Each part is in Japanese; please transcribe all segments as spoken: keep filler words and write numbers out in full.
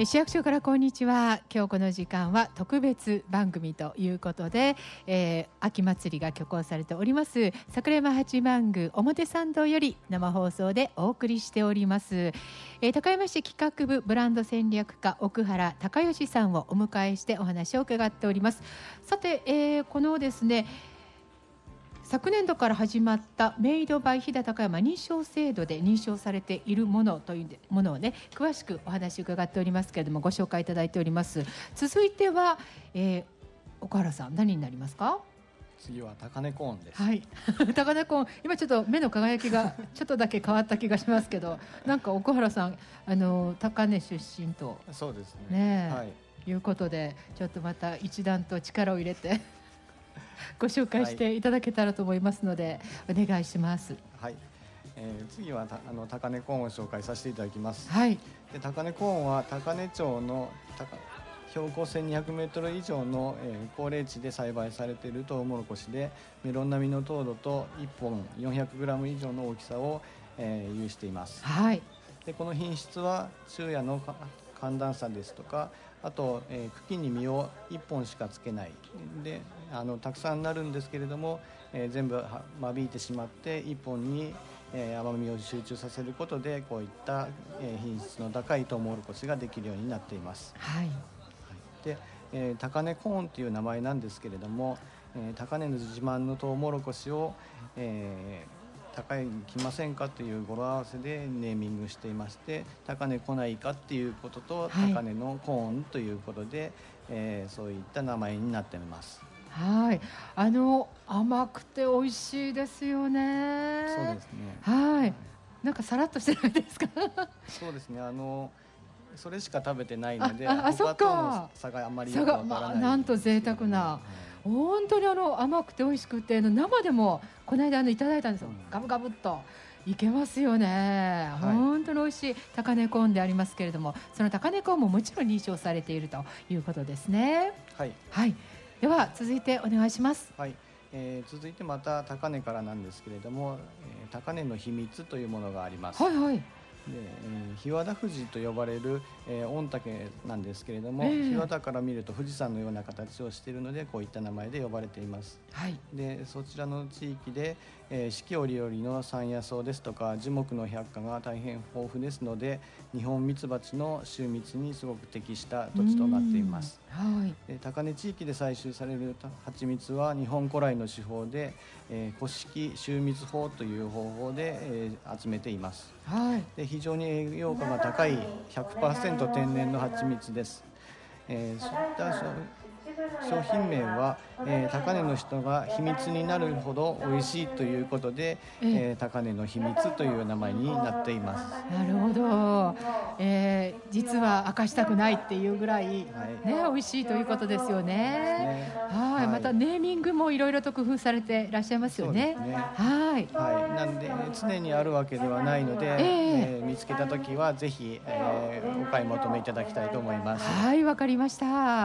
市役所からこんにちは。今日この時間は特別番組ということで、えー、秋祭りが挙行されております桜山八幡宮表参道より生放送でお送りしております、えー、高山市企画部ブランド戦略課奥原隆義さんをお迎えしてお話を伺っております。さて、えー、このですね昨年度から始まったメイドバイ飛騨高山認証制度で認証されているものというものをね詳しくお話を伺っておりますけれども、ご紹介いただいております。続いては、えー、岡原さん何になりますか？ 次は高根コーンです。 はい高根コーン、今ちょっと目の輝きがちょっとだけ変わった気がしますけどなんか岡原さんあの高根出身とそうですね、 ね、 はい、 いうことでちょっとまた一段と力を入れてご紹介していただけたらと思いますので、はい、お願いします。 はい、えー、次はたあの高根コーンを紹介させていただきます。 はい、 で高根コーンは高根町の高標高せんにひゃくメートル以上の、えー、高齢地で栽培されているトウモロコシで、メロン並みの糖度といっぽん よんひゃくグラム 以上の大きさを、えー、有しています。 はい、 でこの品質は昼夜の寒暖差ですとか、あと、えー、茎に実をいっぽんしかつけないで、あのたくさんなるんですけれども、えー、全部間引いてしまっていっぽんに、えー、甘みを集中させることでこういった、えー、品質の高いトウモロコシができるようになっています。 はい、 で、えー、高根コーンという名前なんですけれども、えー、高根の自慢のトウモロコシを、えー高い来ませんかという語呂合わせでネーミングしていまして、高値来ないかっていうことと、はい、高値のコーンということで、えー、そういった名前になっています。 はい、あの甘くて美味しいですよね。 そうですね。 はい、なんかさらっとしてないですか？ そうですね。あのそれしか食べてないので、 ああ他との差があんまりよくわからない、 まあ、なんと贅沢な、はい、本当にあの甘くて美味しくて、生でもこの間あのいただいたんですよ、うん、ガブガブっといけますよね、はい、本当に美味しい高根コーンでありますけれども、その高根コーンももちろん認証されているということですね。 はい、 はい、では続いてお願いします。 はい、えー、続いてまた高根からなんですけれども、えー、高根の秘密というものがあります。 はいはい。 でえー、日和田富士と呼ばれる、えー、御嶽なんですけれども、えー、日和田から見ると富士山のような形をしているのでこういった名前で呼ばれています。 はい、 でそちらの地域で、えー、四季折々の山野草ですとか樹木の百花が大変豊富ですので、ニホンミツバチの集蜜にすごく適した土地となっています。 はい、 で高根地域で採集される蜂蜜は日本古来の手法で、えー、古式集蜜法という方法で、えー、集めています。 はい、 で非常に栄養価が高い ひゃくパーセント 天然の蜂蜜です。えー、そういった商品名は、えー、高値の人が秘密になるほど美味しいということで、えー、高値の秘密という名前になっています。 なるほど、えー、実は明かしたくないっていうぐらい、はいね、美味しいということですよね。ね、はい、またネーミングもいろいろと工夫されていらっしゃいますよね。 そうですね。 はい、 はい、なんで常にあるわけではないので、えーえー、見つけたときはぜひ、えー、お買い求めいただきたいと思います。 はい、わかりました。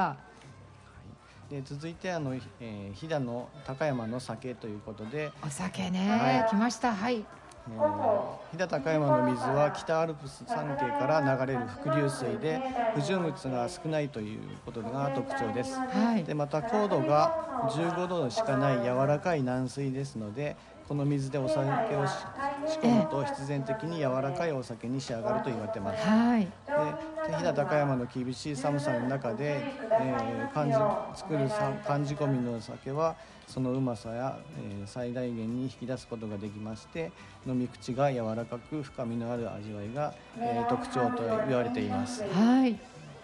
で続いてあの、えー、飛騨の高山の酒ということで、 お酒ね、はい、来ました。はい、 えー、飛騨高山の水は北アルプス山系から流れる伏流水で不純物が少ないということが特徴です。はい、でまた高度がじゅうごどしかない柔らかい軟水ですので、この水でお酒を仕込むと必然的に柔らかいお酒に仕上がると言われています。はい、で飛騨高山の厳しい寒さの中で、えー、寒じ作る寒仕込みのお酒はそのうまさや、えー、最大限に引き出すことができまして、飲み口が柔らかく深みのある味わいが、えー、特徴と言われています。はい、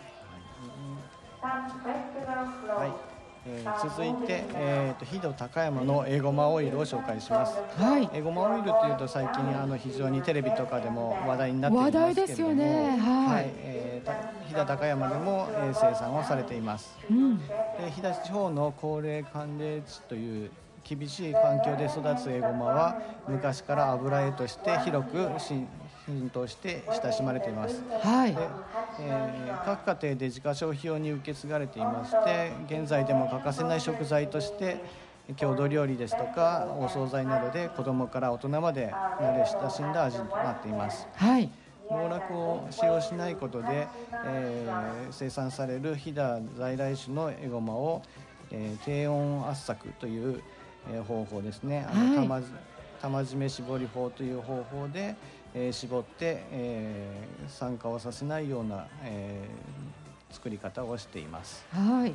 はいえー、続いて、えー、と飛騨高山のエゴマオイルを紹介します。はい、エゴマオイルというと最近あの非常にテレビとかでも話題になっていますけれども、話題ですよね。はい、はいえー、飛騨高山でも、えー、生産をされています。うん、で飛騨地方の高齢寒冷地という厳しい環境で育つエゴマは昔から油絵として広く浸透して親しまれています。はい、でえー、各家庭で自家消費用に受け継がれていまして、現在でも欠かせない食材として郷土料理ですとかお惣菜などで子どもから大人まで慣れ親しんだ味となっています。はい、 農薬を使用しないことで、えー、生産される飛騨在来種のエゴマを、えー、低温圧搾という、えー、方法ですね、あの、はい、玉締め絞り法という方法で、えー、絞って、えー、酸化をさせないような、えー、作り方をしています。 はい、はい、はい、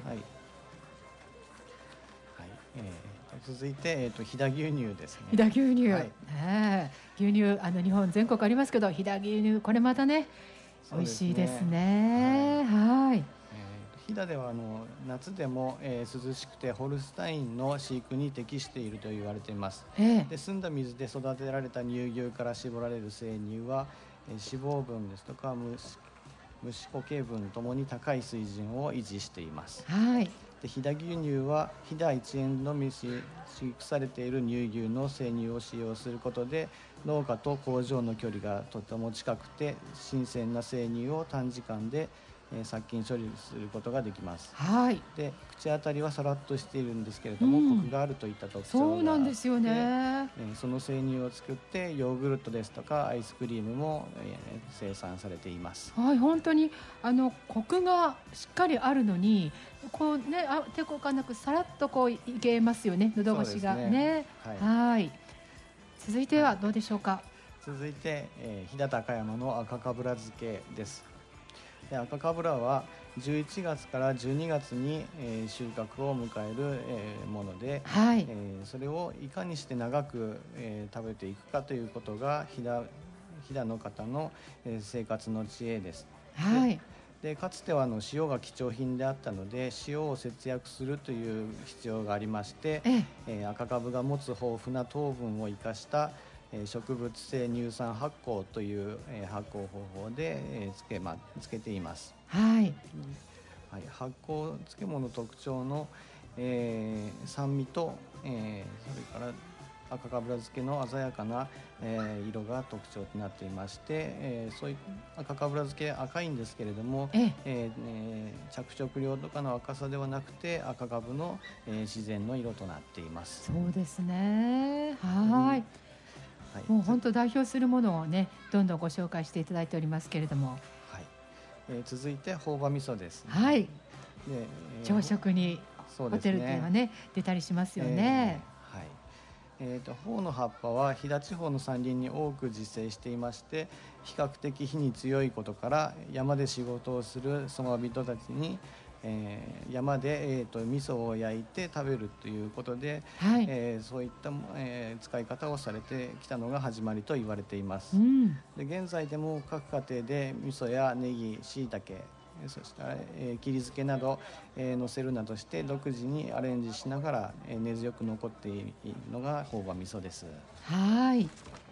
えー、続いて、えー、と飛騨牛乳ですね。 飛騨牛乳、はい、ね、牛乳あの日本全国ありますけど、飛騨牛乳これまたね美味しいですね。はい、はい、 飛騨ではあの夏でも、えー、涼しくてホルスタインの飼育に適していると言われています。えー、で澄んだ水で育てられた乳牛から絞られる生乳は、えー、脂肪分ですとか蒸し固形分ともに高い水準を維持しています。はい、で飛騨牛乳は飛騨一円のみ飼育されている乳牛の生乳を使用することで、農家と工場の距離がとても近くて新鮮な生乳を短時間で殺菌処理することができます。はい、で口当たりはさらっとしているんですけれども、うん、コクがあるといった特徴があって、そうなんですよね。その生乳を作ってヨーグルトですとかアイスクリームも、えー、生産されています。 はい、本当にあのコクがしっかりあるのにこう、ね、あ抵抗感なくさらっとこういけますよね、喉越しが ね, ね、はい、はい、続いてはどうでしょうか。 続いて、えー、飛騨高山の赤かぶら漬けです。で赤かぶらはじゅういちがつからじゅうにがつに、えー、収穫を迎える、えー、もので、はい、えー、それをいかにして長く、えー、食べていくかということが飛騨、飛騨の方の、えー、生活の知恵です。はい、で, でかつてはあの塩が貴重品であったので塩を節約するという必要がありまして、ええー、赤かぶが持つ豊富な糖分を生かした植物性乳酸発酵という発酵方法でつけ、ま、つけています。はい、はい、発酵漬物の特徴の、えー、酸味と、えー、それから赤かぶら漬けの鮮やかな、えー、色が特徴となっていまして、えー、そういう赤かぶら漬け赤いんですけれども、えええー、着色料とかの赤さではなくて赤かぶの、えー、自然の色となっています。 そうですね。はい、はい、もう本当代表するものをねどんどんご紹介していただいておりますけれども、 はい、えー、続いて朴葉味噌です、ね。 はい、で、えー、朝食にホテルではね出たりしますよね。 えーはいえー、と朴の葉っぱは飛騨地方の山林に多く自生していまして、比較的火に強いことから山で仕事をするその人たちにえー、山で、えー、と味噌を焼いて食べるということで、はい、えー、そういった、えー、使い方をされてきたのが始まりと言われています。うん、で現在でも各家庭で味噌やネギ、しいたけ、そして、えー、切り漬けなど、えー、乗せるなどして独自にアレンジしながら、えー、根強く残っているのが朴葉味噌です。 はい、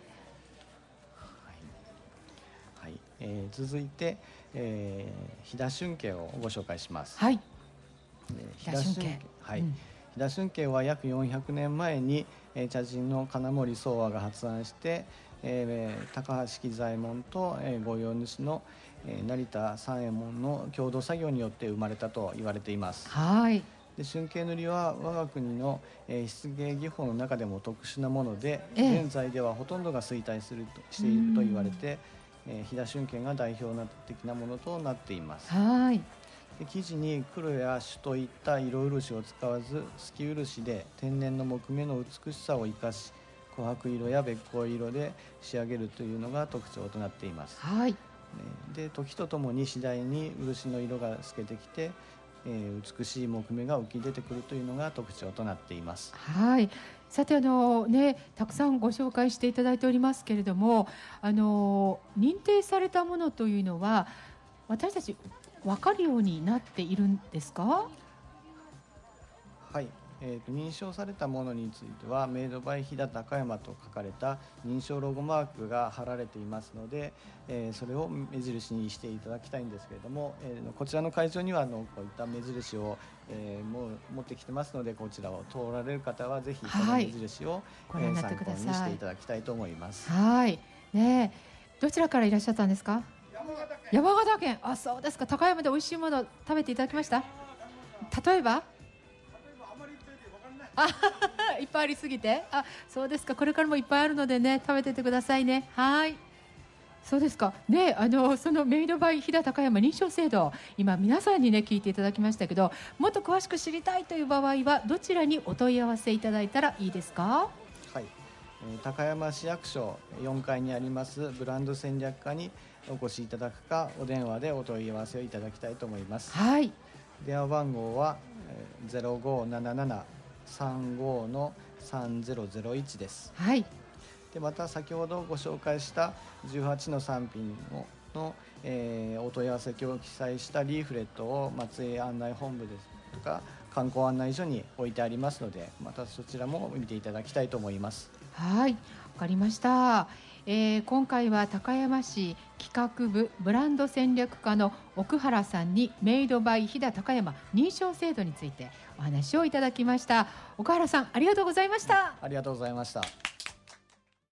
はい、えー、続いて、えー、飛騨春慶をご紹介します。 はい、 飛騨春慶、はい、うん、飛騨春慶は約よんひゃくねんまえに、えー、茶人の金森宗和が発案して、えー、高橋喜左衛門と、えー、御用主の、えー、成田三右衛門の共同作業によって生まれたと言われています。はい、で春慶塗は我が国の、えー、漆芸技法の中でも特殊なもので、えー、現在ではほとんどが衰退するとしていると言われて、えー、飛騨春慶が代表的なものとなっています。はい、で生地に黒や朱といった色漆を使わず透き漆で天然の木目の美しさを生かし、琥珀色やべっこう色で仕上げるというのが特徴となっています。はい、で時とともに次第に漆の色が透けてきて、えー、美しい木目が浮き出てくるというのが特徴となっています。 はい、さてあの、ね、たくさんご紹介していただいておりますけれども、あの認定されたものというのは私たち分かるようになっているんですか？ はい、えー、と認証されたものについてはメイドバイ飛騨高山と書かれた認証ロゴマークが貼られていますので、えー、それを目印にしていただきたいんですけれども、えー、こちらの会場にはあのこういった目印を、えー、もう持ってきてますので、こちらを通られる方はぜひこの目印を、はい、えー、参考にしていただきたいと思います。 はい、ね、どちらからいらっしゃったんですか？山形県。あ、そうですか。高山で美味しいもの食べていただきました？例えばあいっぱいありすぎて、あ、そうですか。これからもいっぱいあるのでね、食べててくださいね。はい、 そうですかね。あのそのメイドバイ飛騨高山認証制度、今皆さんにね聞いていただきましたけど、もっと詳しく知りたいという場合はどちらにお問い合わせいただいたらいいですか？ はい、えー高山市役所よんかいにありますブランド戦略課にお越しいただくか、お電話でお問い合わせをいただきたいと思います。 はい。 電話番号はえーゼロごななななさんごのさんゼロゼロいちです。 はい。 でまた先ほどご紹介したじゅうはちの産品のの、えーお問い合わせ表を記載したリーフレットを松江案内本部ですとか観光案内所に置いてありますので、またそちらも見ていただきたいと思います。 はい、わかりました。えー今回は高山市企画部ブランド戦略課の奥原さんにメイドバイ飛騨高山認証制度についてお話をいただきました。奥原さん、ありがとうございました。 ありがとうございました。